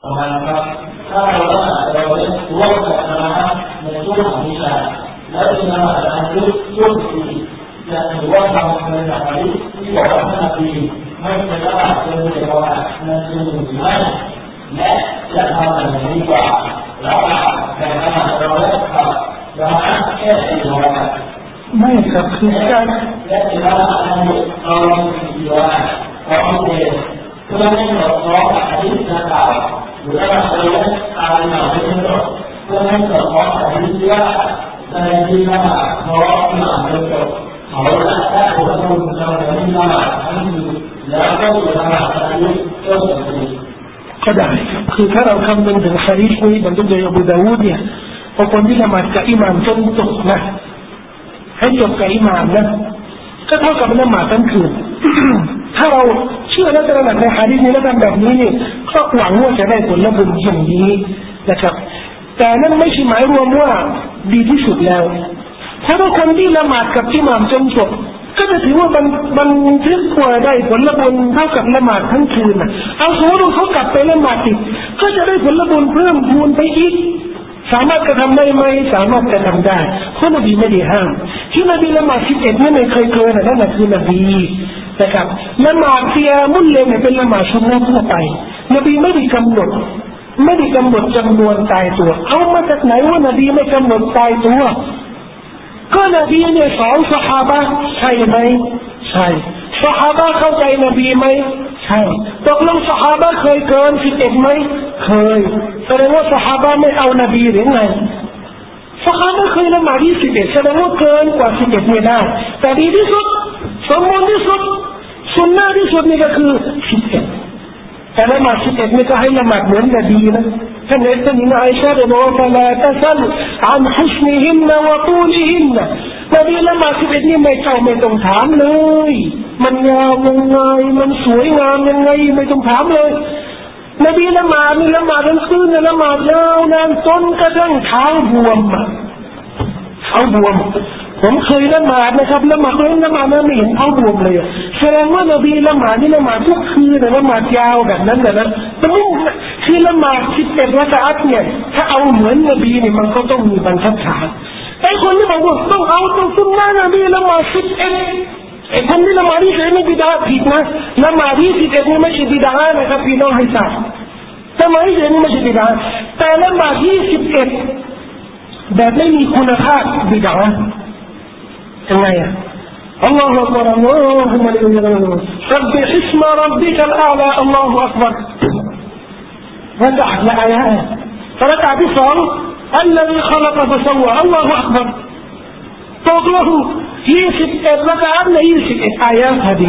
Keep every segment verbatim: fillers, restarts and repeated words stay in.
นะครับถ้าเราเราได้ร่วมกันนะครับในช่วงของวิชาแล้วเป็นอาหารอันยุบยุบดีจะถือว่าทำในแบบนี้ที่บอกว่าห้าปีไม่เป็นระดับเป็นเด็กว่านั่นคือหนึ่งไม่และจะทำอะไรดีกว่าแล้วแต่อาหารเราได้ทำเราแค่สี่วันไม่ครับคือการและจะทำอะไรเราสี่วันเราเองเพื่อให้เราพร้อมกับที่จะกล่าวหรือว่าเราได้อ่านหนังสือเพื่อให้เราพร้อมกับที่จะในที่ละหมาดพร้อมหลังจนจบเขาจะได้ผลบุญเราในที่ละหมาดทั้งคืนแล้วก็อยู่ละหมาดอายุก็สุดที่ก็ได้คือถ้าเราคำนึงถึงฮะดีษนี้บรรทุกโดยอบูดาวูดเนี่ยพอคนที่ละหมาดกับอิหม่ามจนจบนะให้จบกับอิหม่ามนะก็เท่ากับละหมาดทั้งคืนถ้าเราเชื่อและตระหนักในฮะดีษนี้และทำแบบนี้นี่ก็หวังว่าจะได้ผลบุญอย่างนี้นะครับแต่นั่นไม่ใช่หมายรวมว่าดีที่สุดแล้วเพราะว่าคนที่ละหมาดกับอิหม่ามจนจบก็จะถือว่ามันมันทึกกว่าได้ผลบุญเท่ากับละหมาดทั้งคืนนะเอาสมมติเขากลับไปละหมาดอีกก็จะได้ผลบุญเพิ่มพูนไปอีกสามารถกระทำได้ไหมสามารถกระทำได้เพราะนบีไม่ได้ห้ามที่นบีละหมาดสิบเอ็ดไม่เคยเกินนั่นแหละคือนบีนะครับละหมาดเทียมุลเลมเป็นละหมาดชุนนะทั่วไปนบีไม่ได้กำหนดไม่ได้กำหนดจำนวนตายตัวเอามาจากไหนว่านบีไม่กำหนดตายตัวก็นบีเนี่ยสอนซอฮาบะห์ใช่ไหมใช่ซอฮาบะห์เข้าใจนบีไหมใช่ตกลงซอฮาบะห์เคยเกินสิบเอ็ดไหมเคยแสดงว่าซอฮาบะห์ไม่เอานบีหรือไงซอฮาบะห์เคยละหมาดที่สิบเอ็ดแสดงว่าเกินกว่าสิบเอ็ดไม่ได้แต่ดีที่สุดสมบูรณ์ที่สุดสุนนะที่สุดนี่ก็คือสิบเอ็ดแต่ละหมาดสิบเอ็ดนี่ก็ให้ละหมาดเหมือนนบีนะท่านเห็นท่านหญิงอาอิชะฮ์บอกว่า فلا تسأل عن حسنهن وطولهن นบีละหมาดสิบเอ็ดนี่ไม่เจ้าไม่ต้องถามเลยมันงามยังไงมันสวยงามยังไงไม่ต้องถามเลยนบีละหมาดนี่ละหมาดทั้งคืนละหมาดยาวนานจนกระทั่งเท้าบวมเท้าบวมผมเคยละหมาดนะครับละหมาดเลยละหมาดไม่เห็นเท้าบวมเลยแสดงว่านบีละหมาดนี่ละหมาดทุกคืนละหมาดยาวแบบนั้นนะแต่ไม่คือละหมาดสิบเอ็ดรากาตเนี่ยถ้าเอาเหมือนนบีนี่มันก็ต้องมีบรรทัดฐานไอ้คนที่บอกว่าต้องเอาต้องสุนนะนบีละหมาดสิบเอ็ดไอ้คนที่ละหมาดที่เสียไม่บิดาผิดนะละหมาดที่สิบเอ็ดนี่ไม่ใช่บิดานะครับพี่น้องให้ทราบละหมาดที่เสียนี่ไม่ใช่บิดาแต่ละหมาดที่สิบเอ็ดแบบไม่มีคุณภาพบิดายังไงอ่ะอัลลอฮฺอักบัรอัลลอฮฺมะลิลลอฮฺซับบิฮิสมาร็อบบิกัลอาลาอัลลอฮฺอักบัรรักษาละอายะห์รักษาที่สองอัลลอฮีขลักฟะซาวะอัลลอฮฺอักบัรตกลงยี่สิบเอ็ดรักษาในยี่สิบเอ็ดอายะห์ฮะดี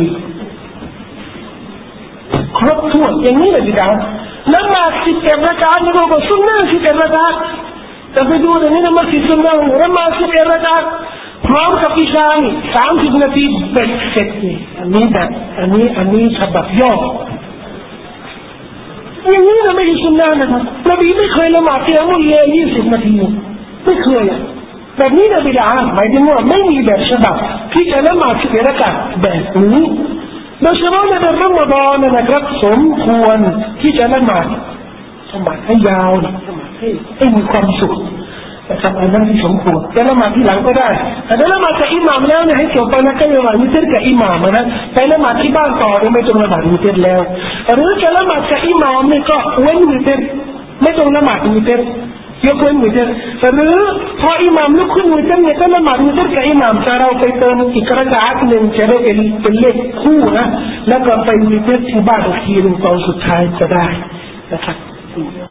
ครบถ้วนอย่างนี้เลยบิดาละหมาดสิบเอ็ดรักษานี่ก็สุนนะสิบเอ็ดรักษาแต่ไปดูในนี้ละหมาดสุนนะละหมาดสิบเอ็ดรักษาพร้อมกับอิชานี่สามสิบนาทีเบ็ดเสร็จนี่อันนี้แบบอันนี้อันนี้ฉบับย่ออย่างนี้นะไม่ใช่สุนนะนะครับนบีไม่เคยละหมาดเที่ยงมุลเลยยี่สิบนาทีไม่เคยแบบนี้นะบิดาหมายถึงว่าไม่มีแบบฉบับที่จะละหมาดสิบเอ็ดรากาตแบบนี้โดยเฉพาะในเดือนรอมฎอนนะครับสมควรที่จะละหมาดละหมาดให้ยาวละหมาดให้ให้มีความสุขนะครับอันนั้นที่สมควรแต่ละหมาดที่หลังก็ได้แต่ละหมาดกับอิหม่ามแล้วเนี่ยให้จบไปนะก็ละหมาดวิเตอร์กับอิหม่ามนะแต่ละหมาดที่บ้านต่อเนี่ยไม่ต้องละหมาดวิเตอร์แล้วหรือจะละหมาดกับอิหม่ามเนี่ยก็เว้นวิเตอร์ไม่ต้องละหมาดวิเตอร์ยกเว้นวิเตอร์หรือพออิหม่ามลุกขึ้นวิเตอร์เนี่ยก็ละหมาดวิเตอร์กับอิหม่ามจะเราไปเติมอีกระดับหนึ่งจะได้เป็นเป็นเลขคู่นะแล้วก็ไปวิเตอร์ที่บ้านอีกทีหนึ่งตอนสุดท้ายจะได้นะครับ